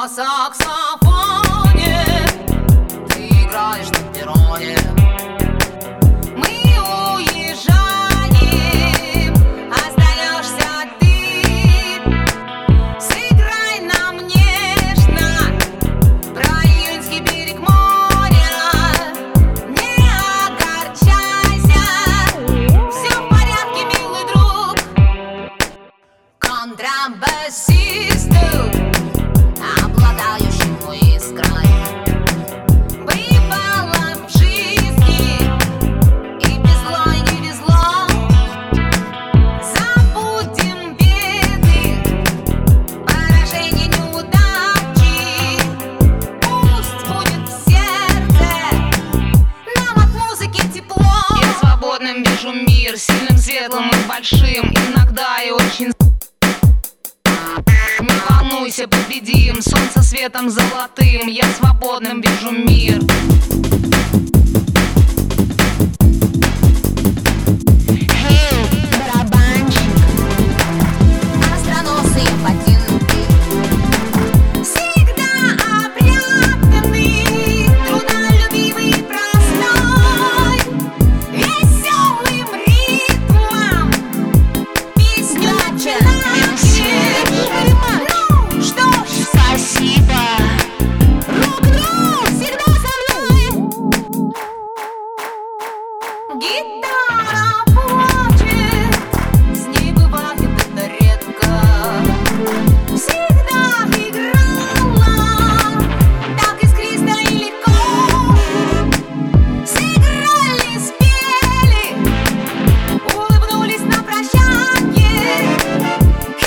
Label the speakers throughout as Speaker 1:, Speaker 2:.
Speaker 1: на саксофоне, ты играешь на перроне. Мы уезжаем, остаешься ты. Сыграй нам нежно про июньский берег моря. Не огорчайся, все в порядке, милый друг. Контрабасисту, обладающему искрой, бывало в жизни и везло, и не везло. Забудем беды, поражения, неудачи. Пусть будет в сердце нам от музыки тепло. Я свободным вижу мир, сильным, светлым и большим, иногда и очень. Не волнуйся, победим, солнце светом золотым. Я свободным вижу мир. Эй, барабанщик, остроносые ботинки, всегда опрятный, трудолюбивый и простой, веселым ритмом песню начинай. Спасибо. Рок-н-ролл всегда со мной. Гитара плачет, с ней бывает это редко. Всегда играла так искристо и легко. Сыграли, спели, улыбнулись на прощанье и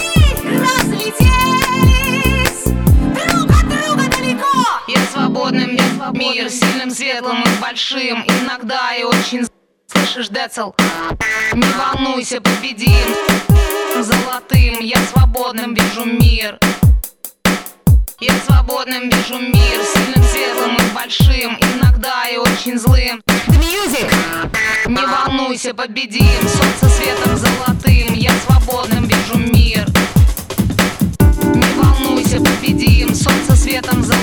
Speaker 1: разлетелись друг от друга далеко. Я свободным, мир сильным, светлым и большим, иногда и очень. Слышишь, Децл? Не волнуйся, победим золотым. Я свободным вижу мир. Я свободным вижу мир, сильным, светлым и большим, иногда и очень злым. The music. Не волнуйся, победим, солнце светом золотым. Я свободным вижу мир. Не волнуйся, победим, солнце светом золотым.